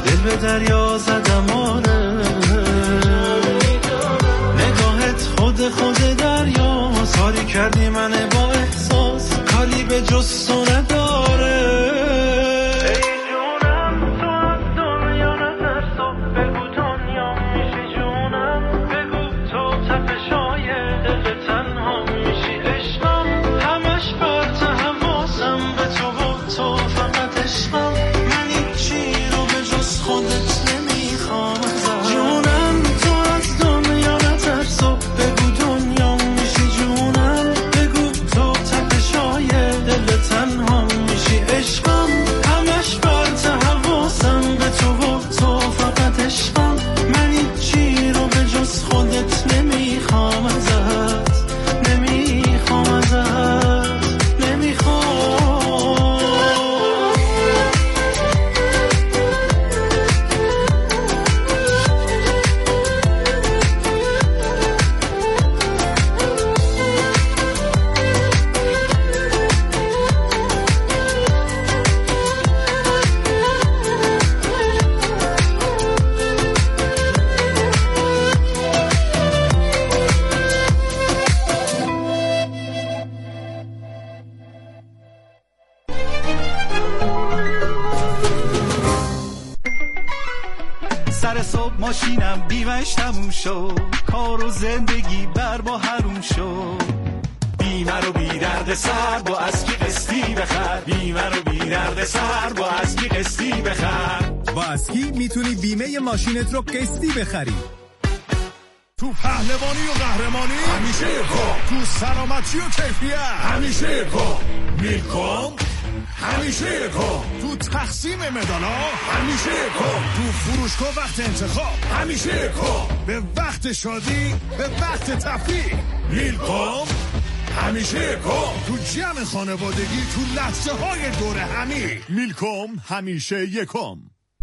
دل به دریا زدم آره، نگاهت خود دریا، ساری کردی من با احساس، کاری به جز تو نداره. سر صبح ماشینم بیمش تموم شد، کار و زندگی بر با حروم شد. بیمه رو بی درد سر با اسکی قسطی بخر، بیمه رو بی درد سر با اسکی قسطی بخر. با اسکی میتونی بیمه ماشینت رو قسطی بخری. تو پهلوانی و قهرمانی همیشه یکم، تو سلامتی و کیفیت همیشه یکم، میلکوم همیشه یکم، تو تقسیم مدالا همیشه یکم، تو فروشگاه وقت انتخاب همیشه یکم، به وقت شادی به وقت تفریح میلکوم همیشه یکم، تو جمع خانوادگی تو لحظه های دور همی میلکوم همیشه یکم.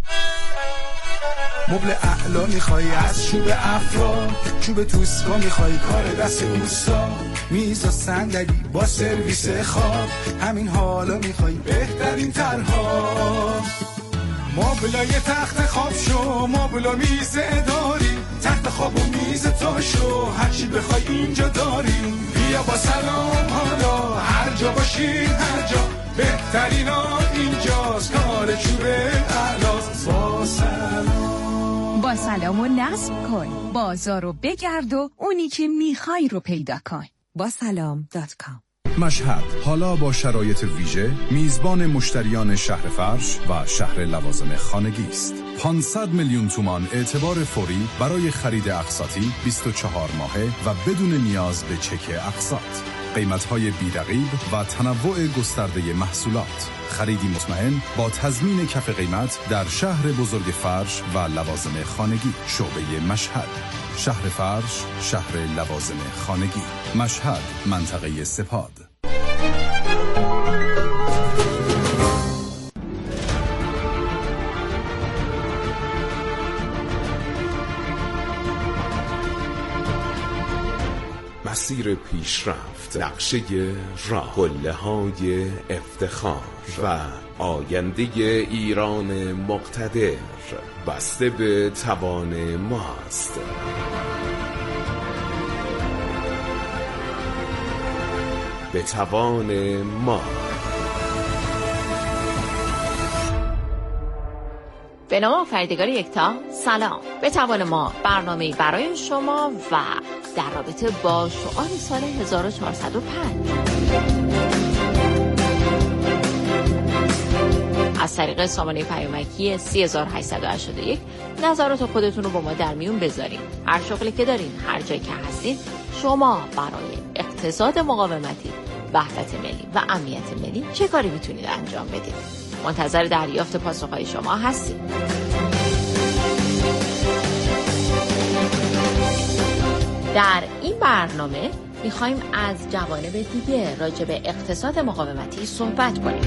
مبل اعلا میخوای از چوب افرا، چوب توسبا میخوای کار دست اوستا، میز و صندلی با سرویس خواب، همین حالا میخوای بهترین طرحها. مبلای تخت خواب شو، مبلا میز اداری، تخت خواب و میز تا شو، هرچی بخوای اینجا داریم. بیا با سلام حالا هر جا باشی هر جا، بهترین ها اینجاست، کار چوب اعلاست. با سلام با سلام و نصب کن، بازار رو بگرد و اونی که میخوای رو پیدا کن. با سلام.com. مشهد حالا با شرایط ویژه میزبان مشتریان شهر فرش و شهر لوازم خانگی است. 500 میلیون تومان اعتبار فوری برای خرید اقساطی 24 ماهه و بدون نیاز به چک اقساط. قیمت‌های بی‌رقیب و تنوع گسترده محصولات. خریدی مطمئن با تضمین کف قیمت در شهر بزرگ فرش و لوازم خانگی. شعبه مشهد، شهر فرش، شهر لوازم خانگی. مشهد، منطقه سپاد. مسیر پیشرفت، نقشه راه، قله‌های افتخار و آینده ایران مقتدر بسته به توان ماست. به توان ما. به نام آفریدگار یکتا، سلام. به توان ما برنامه‌ای برای شما و در رابطه با شعار سال 1405 از طریق سامانه پیامکی 3881 نظرات خودتون رو با ما در میون بذارین. هر شغلی که دارین، هر جایی که هستین، شما برای اقتصاد مقاومتی، وحدت ملی و امنیت ملی چه کاری میتونید انجام بدید؟ منتظر دریافت پاسخهای شما هستیم. در این برنامه میخوایم از جوانب دیگه راجع به اقتصاد مقاومتی صحبت کنیم.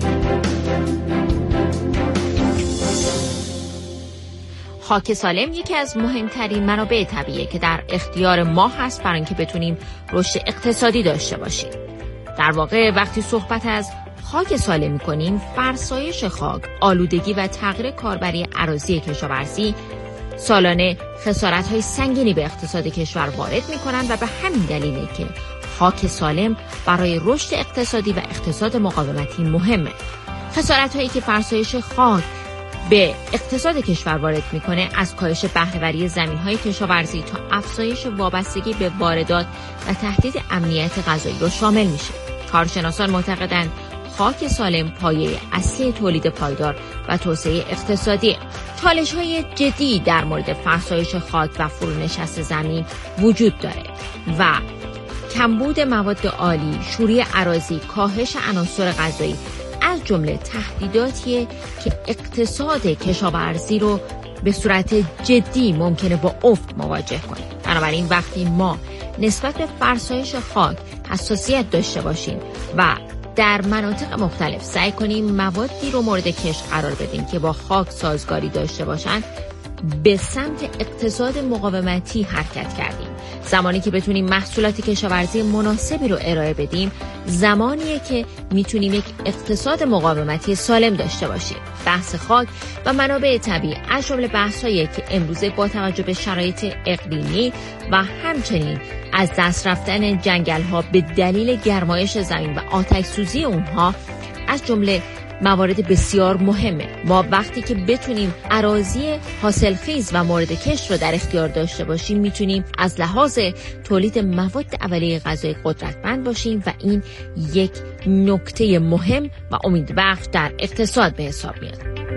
خاک سالم یکی از مهمترین منابع طبیعیه که در اختیار ما هست برای اینکه بتونیم رشد اقتصادی داشته باشیم. در واقع وقتی صحبت از خاک سالم می‌کنیم، فرسایش خاک، آلودگی و تغییر کاربری اراضی کشاورزی سالانه خسارت‌های سنگینی به اقتصاد کشور وارد می‌کنند و به همین دلیله که خاک سالم برای رشد اقتصادی و اقتصاد مقاومتی مهمه. خسارت‌هایی که فرسایش خاک به اقتصاد کشور وارد میکنه از کاهش بهره‌وری زمین‌های کشاورزی تا افزایش وابستگی به واردات و تهدید امنیت غذایی رو شامل میشه. کارشناسان معتقدند خاک سالم پایه اصلی تولید پایدار و توسعه اقتصادی. چالش‌های جدی در مورد فرسایش خاک و فرونشست زمین وجود داره و کمبود مواد آلی، شوری اراضی، کاهش عناصر غذایی از جمله تهدیداتیه که اقتصاد کشاورزی رو به صورت جدی ممکنه با افت مواجه کنه. بنابراین وقتی ما نسبت به فرسایش خاک حساسیت داشته باشیم و در مناطق مختلف سعی کنیم موادی رو مورد کشت قرار بدیم که با خاک سازگاری داشته باشن، به سمت اقتصاد مقاومتی حرکت کردیم. زمانی که بتونیم محصولات کشاورزی مناسبی رو ارائه بدیم، زمانیه که میتونیم یک اقتصاد مقاومتی سالم داشته باشیم. بحث خاک و منابع طبیعی از جمله بحثایی که امروزه با توجه به شرایط اقلیمی و همچنین از دست رفتن جنگل‌ها به دلیل گرمایش زمین و آتش سوزی اونها از جمله موارد بسیار مهمه. ما وقتی که بتونیم اراضی حاصلخیز و مورد کشت رو در اختیار داشته باشیم، میتونیم از لحاظ تولید مواد اولیه غذایی قدرتمند باشیم و این یک نکته مهم و امیدبخش در اقتصاد به حساب میاد.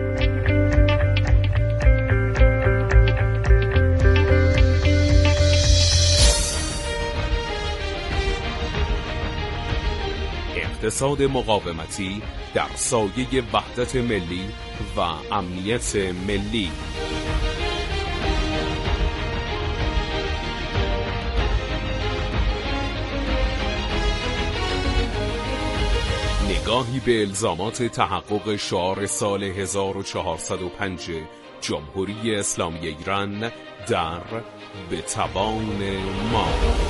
اقتصاد مقاومتی در سایه وحدت ملی و امنیت ملی. نگاهی به الزامات تحقق شعار سال 1405 جمهوری اسلامی ایران در به توان ما.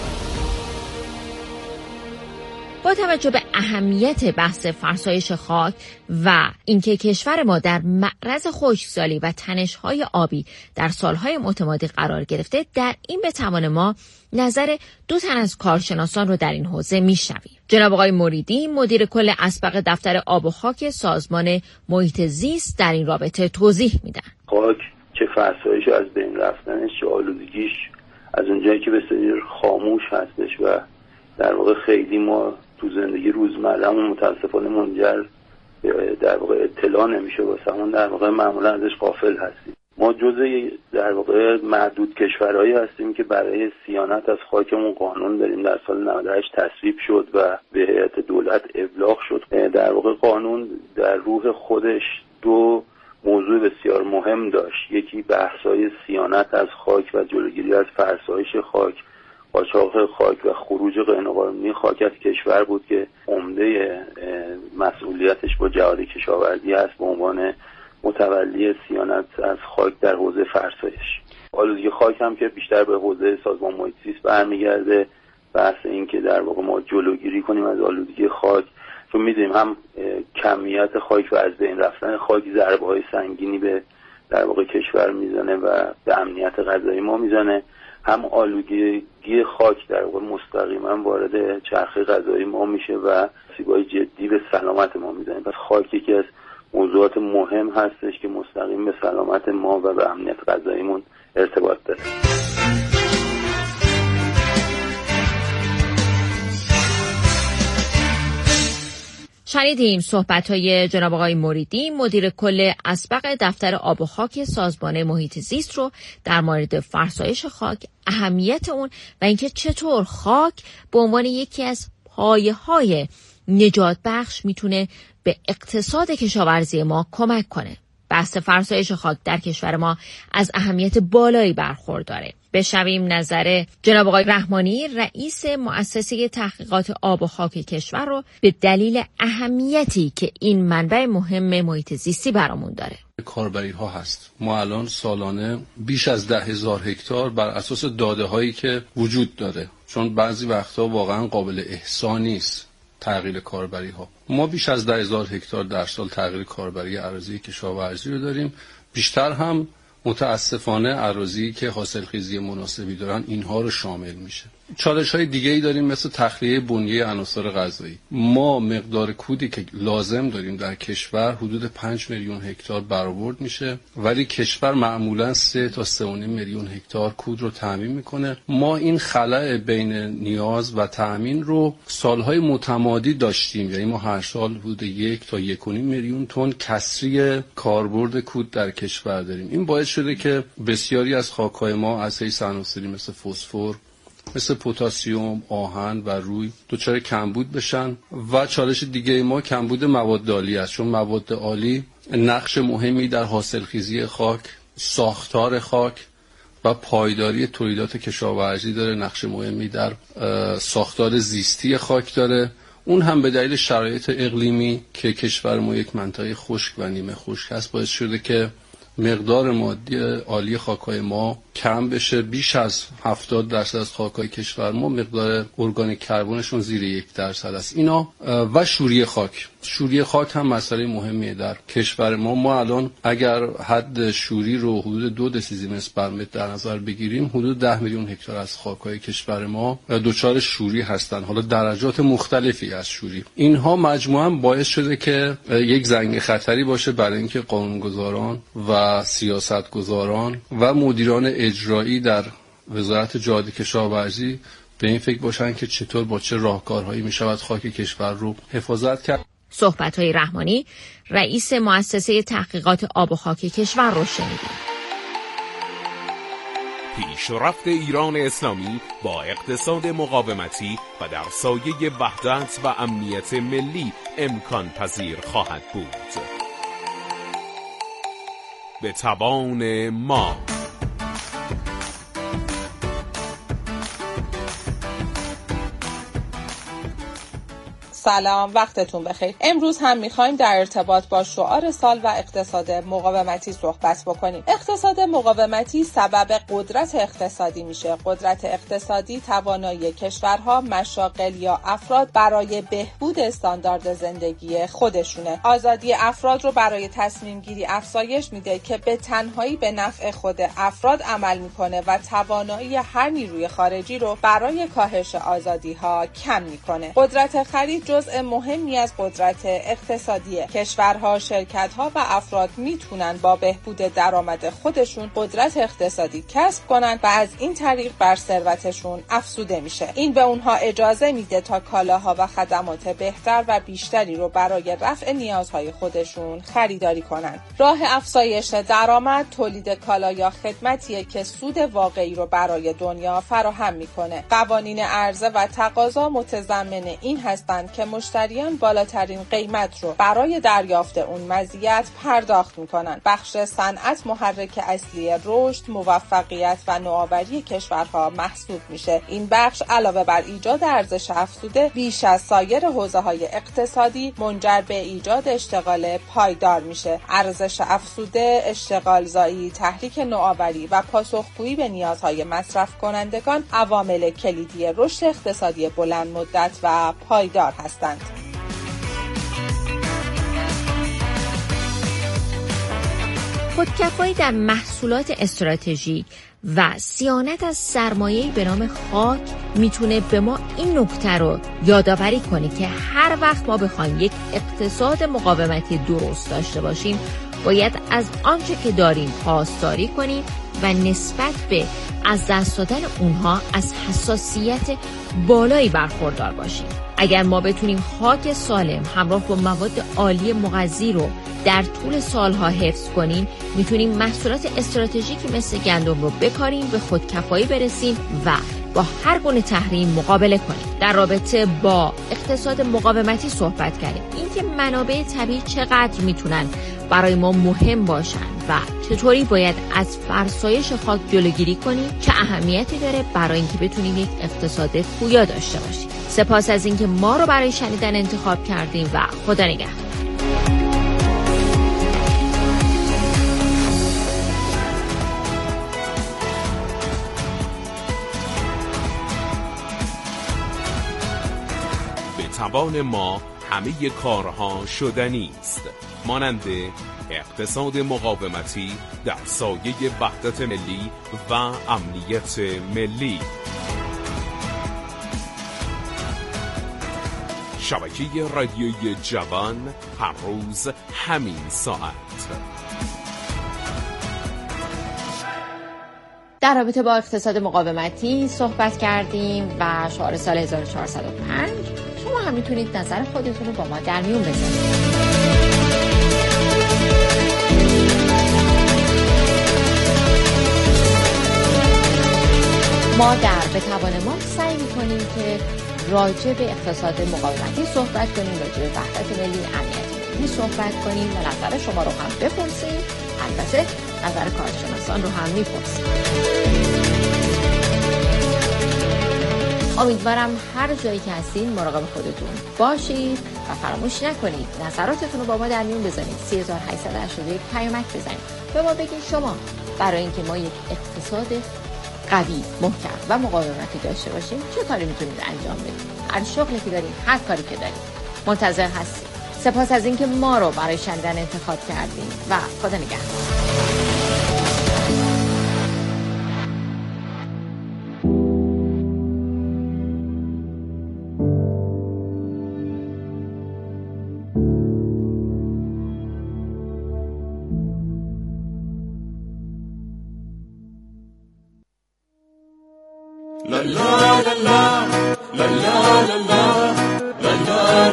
با توجه به اهمیت بحث فرسایش خاک و اینکه کشور ما در معرض خشکسالی و تنش‌های آبی در سالهای متمادی قرار گرفته، در این به توان ما نظر 2 تن از کارشناسان رو در این حوزه میشنویم. جناب آقای مریدی، مدیر کل اسبق دفتر آب و خاک سازمان محیط زیست، در این رابطه توضیح میدن. خاک چه فرسایش از بین رفتنش، چه آلودگیش از اونجایی که به سری خاموش هستش و در واقع خیلی ما تو زندگی روزمره‌مون متاسفانه منجر در واقع اطلاع نمیشه واسمون، در واقع معمولا ازش غافل هستیم. ما جزء در واقع معدود کشورهایی هستیم که برای صیانت از خاکمون قانون داریم. در سال 98 تصویب شد و به هیئت دولت ابلاغ شد. در واقع قانون در روح خودش 2 موضوع بسیار مهم داشت. یکی بحث‌های صیانت از خاک و جلوگیری از فرسایش خاک، قاچاق خاک و خروج غیرقانونی خاک از کشور بود که عمده مسئولیتش با جهاد کشاورزی است به عنوان متولی صیانت از خاک در حوزه فرسایش. آلودگی خاک هم که بیشتر به حوزه سازمان محیط زیست برمیگرده. بحث این که در واقع ما جلوگیری کنیم از آلودگی خاک، چون می‌دونیم هم کمیت خاک و از بین رفتن خاک ضربه‌های سنگینی به در واقع کشور میزنه و به امنیت غذایی ما میزنه، هم آلودگی خاک در واقع مستقیما وارد چرخه غذایی ما میشه و آسیب‌های جدی به سلامت ما میزنه. پس خاک یکی از موضوعات مهم هستش که مستقیم به سلامت ما و به امنیت غذاییمون ارتباط داره. شنیدیم صحبت‌های جناب آقای مریدی، مدیر کل اسبق دفتر آب و خاک سازمان محیط زیست رو در مورد فرسایش خاک، اهمیت اون و اینکه چطور خاک به عنوان یکی از پایه‌های نجات بخش میتونه به اقتصاد کشاورزی ما کمک کنه. بحث فرسایش خاک در کشور ما از اهمیت بالایی برخورداره. بشنویم نظر جناب آقای رحمانی، رئیس مؤسسه تحقیقات آب و خاک کشور رو به دلیل اهمیتی که این منبع مهم محیط زیستی برامون داره. کاربری ها هست. ما الان سالانه بیش از 10,000 هکتار بر اساس داده هایی که وجود داره، چون بعضی وقتا واقعا قابل احصا نیست، تغییر کاربری ها. ما بیش از 10,000 هکتار در سال تغییر کاربری اراضی کشاورزی رو داریم. بیشتر هم متاسفانه اراضی که حاصلخیزی مناسبی دارن اینها رو شامل میشه. چالش‌های دیگه‌ای داریم مثل تخلیه بنیه عناصر غذایی. ما مقدار کودی که لازم داریم در کشور حدود 5 میلیون هکتار برآورد میشه، ولی کشور معمولاً 3 تا 3.5 میلیون هکتار کود رو تامین میکنه. ما این خلأ بین نیاز و تامین رو سالهای متمادی داشتیم، یعنی ما هر سال حدود 1 تا 1.5 میلیون تن کسری کاربرد کود در کشور داریم. این باعث شده که بسیاری از خاک‌های ما از حیث عناصری مثل فسفر، مثل پتاسیم، آهن و روی دچار کمبود بشن. و چالش دیگه ما کمبود مواد آلی است، چون مواد آلی نقش مهمی در حاصلخیزی خاک، ساختار خاک و پایداری تولیدات کشاورزی داره، نقش مهمی در ساختار زیستی خاک داره. اون هم به دلیل شرایط اقلیمی که کشور ما یک منطقه خشک و نیمه خشک است باعث شده که مقدار مادی عالی خاک‌های ما کم بشه. بیش از 70% از خاک‌های کشور ما مقدار ارگانیک کربنشون زیر 1% است. اینا و شوری خاک. شوری خاک هم مسئله مهمیه در کشور ما. ما الان اگر حد شوری رو حدود 2 دسیمتر بر متر در نظر بگیریم، حدود 10 میلیون هکتار از خاک‌های کشور ما دچار شوری هستن. حالا درجات مختلفی از شوری. اینها مجموعاً باعث شده که یک زنگ خطری باشه برای اینکه قانونگذاران و سیاستگزاران و مدیران اجرایی در وزارت جهاد کشاورزی به این فکر باشن که چطور با چه راهکارهایی می شود خاک کشور رو حفاظت کرد. صحبت‌های رحمانی، رئیس مؤسسه تحقیقات آب و خاک کشور رو شنیدیم. پیشرفت ایران اسلامی با اقتصاد مقاومتی و در سایه وحدت و امنیت ملی امکان پذیر خواهد بود. به توان ما. سلام، وقتتون بخیر. امروز هم میخوایم در ارتباط با شعار سال و اقتصاد مقاومتی صحبت بکنیم. اقتصاد مقاومتی سبب قدرت اقتصادی میشه. قدرت اقتصادی توانایی کشورها، مشاغل یا افراد برای بهبود استاندارد زندگی خودشونه. آزادی افراد رو برای تصمیم گیری افزایش میده که به تنهایی به نفع خود افراد عمل میکنه و توانایی هر نیروی خارجی رو برای کاهش آزادی ها کم میکنه. قدرت خرید جزء مهمی از قدرت اقتصادیه. کشورها، شرکت‌ها و افراد میتونن با بهبود درآمد خودشون قدرت اقتصادی کسب کنن و از این طریق بر ثروتشون افزوده میشه. این به اونها اجازه میده تا کالاها و خدمات بهتر و بیشتری رو برای رفع نیازهای خودشون خریداری کنن. راه افزایش درآمد تولید کالا یا خدمتیه که سود واقعی رو برای دنیا فراهم میکنه. قوانین عرضه و تقاضا متضمن این هستند که مشتریان بالاترین قیمت رو برای دریافت اون مزیت پرداخت میکنن. بخش صنعت محرک اصلی رشد، موفقیت و نوآوری کشورها محسوب میشه. این بخش علاوه بر ایجاد ارزش افزوده بیش از سایر حوزه‌های اقتصادی منجر به ایجاد اشتغال پایدار میشه. ارزش افزوده، اشتغال زایی، تحریک نوآوری و پاسخگویی به نیازهای مصرف کنندگان عوامل کلیدی رشد اقتصادی بلند مدت و پایدار هستند. خودکفایی در محصولات استراتژیک و صیانت از سرمایه‌ای به نام خاک میتونه به ما این نکته رو یادآوری کنه که هر وقت ما بخوایم یک اقتصاد مقاومتی درست داشته باشیم باید از آنچه که داریم پاسداری کنیم و نسبت به از دست دادن اونها از حساسیت بالایی برخوردار باشیم. اگر ما بتونیم خاک سالم همراه با مواد عالی مغذی رو در طول سالها حفظ کنیم، میتونیم محصولات استراتژیکی مثل گندم رو بکاریم، به خودکفایی برسیم و با هر گونه تحریم مقابله کنیم. در رابطه با اقتصاد مقاومتی صحبت کردیم. اینکه منابع طبیعی چقدر میتونن برای ما مهم باشن و چطوری باید از فرسایش خاک جلوگیری کنیم، چه اهمیتی داره برای اینکه بتونیم یک اقتصاد پویا داشته باشیم. سپاس از اینکه ما رو برای شنیدن انتخاب کردیم و خدا نگهدار. توان ما همه کارها شدنی است، مانند اقتصاد مقاومتی در سایه وحدت ملی و امنیت ملی. شبکه رادیویی جوان، هر روز همین ساعت. در رابطه با اقتصاد مقاومتی صحبت کردیم و شعار سال 1405. شما هم میتونید نظر خودتون رو با ما در میون بذارید. ما در به توان ما سعی میکنیم که راجع به اقتصاد مقاومتی صحبت کنیم، راجع به وحدت ملی، امنیت ملی صحبت کنیم و نظر شما رو هم بپرسیم. البته نظر کارشناسان رو هم میپرسیم. امیدوارم هر جایی که هستین مراقب خودتون باشید و فراموش نکنید نظراتتون رو با ما در میون بذارید. 3881 پیامک بزنید به ما بگید شما برای اینکه ما یک اقتصاد قوی، محکم و مقاومتی داشته باشیم چه کاری میتونید انجام بدید. هر شغلی که دارید، هر کاری که دارید، منتظر هستید. سپاس از اینکه ما رو برای شنیدن انتخاب کردید و خدا نگهدار. La la la la la la la la la la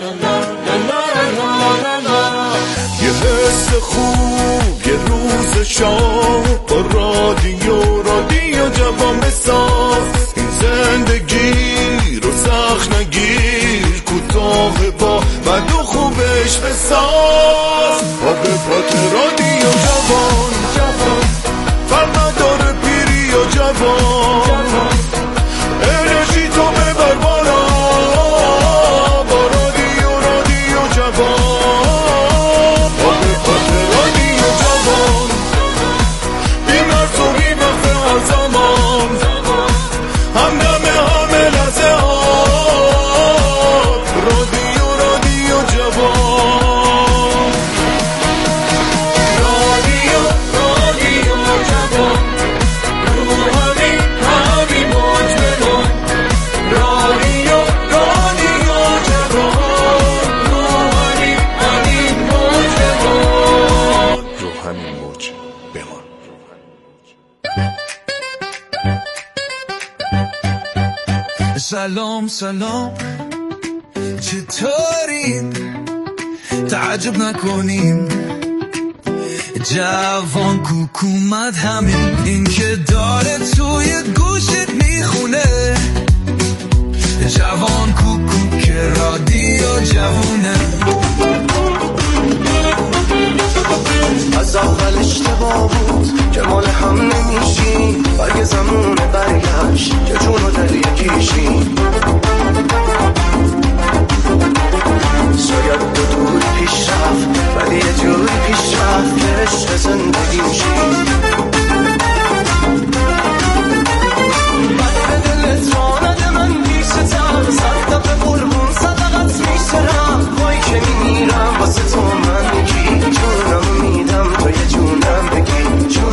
la la. یه حس خوب، یه روز شاد با رادیو جوان بساز. این زندگی رو سخت نگیر، کوتاه با بد و خوبش بساز. با قفلت رادیو جوان فرق نداره پیری و جوان. انرژی تو ببر بالا با رادیو جوان. با قفلت رادیو جوان بیمرز و بیمخت هر زمان، همدم همه لحظه ها. رادیو جوان. رادیو جوان رو همین موج بمون. رادیو جوان رو همین موج بمون. رو همین موج بمون. سلام چطورین؟ تعجب نکنین جوان کوکومد همین. این که داره توی گوشت میخونه جوان کوکو که رادیو جوونه. از اول اشتباه بود که مال هم نمیشیم، برگ زمون برگشت که جونو در یکیشیم. شاید دور پیش رفت ولی یه جور پیش رفت که عشق زندگی میشیم. بعد دلت را نده من بیشتر، صد دفعه قربون صدقت میشترم. وای که میمیرم واسه تو من یکی جونم میدم تو یه جونم بگی.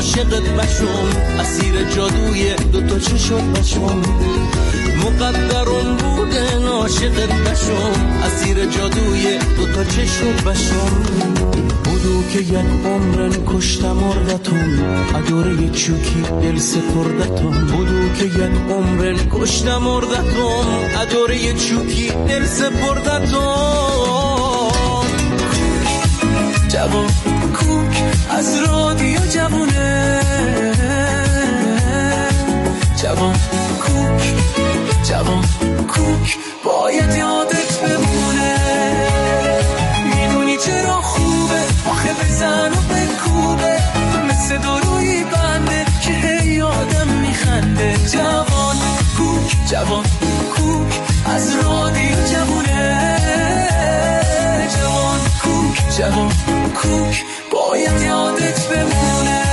عاشقت بشم، اسیر جادوی دوتا چشات بشم. مقدرم بوده عاشقت بشم، اسیر جادوی دوتا چشات بشم. بودو که یک عمرن کشتم اردتون، اداره چوکی دل سپردتون. بودو که یک عمرن کشتم اردتون، اداره چوکی دل سپردتون. جوان کوک از رادیو جوونه، جوان کوک، جوان کوک باید یادت بمونه. میدونی چرا خوبه آخه بزن و بکوبه، مثل داروی بنده که هی آدم میخنده. جوان کوک، جوان کوک از رادیو جوونه، جوان کوک، جوان کوک باید یادت بمونه.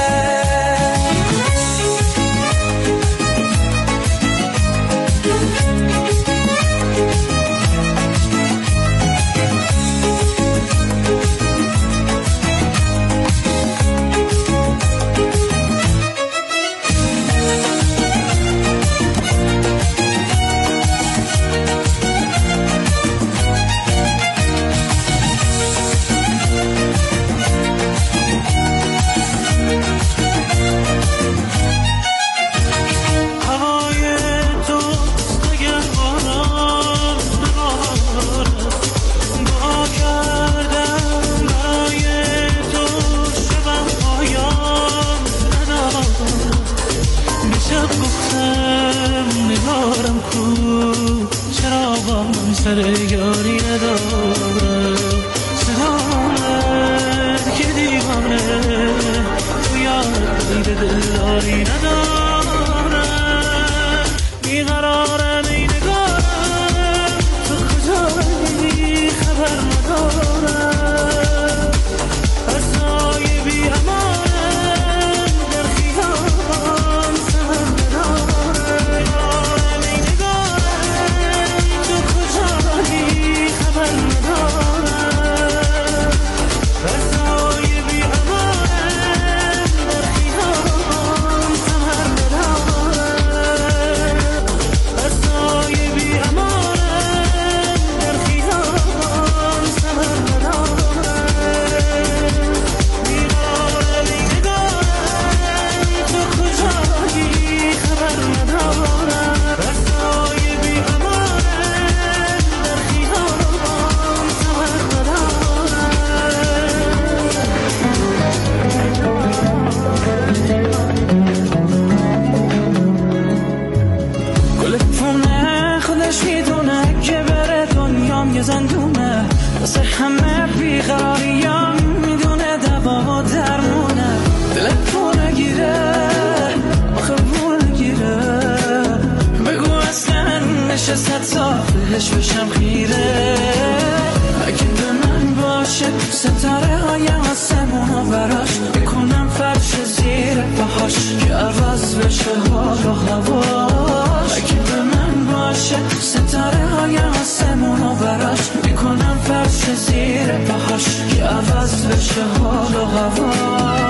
بهش بشم خیره، اگه به من باشه ستاره های آسمون و براش بکنم فرش زیر پاهاش که عوض بشه حال و هواش. اگه به من باشه ستاره های آسمون و براش بکنم فرش زیر پاهاش که عوض بشه حال و هواش.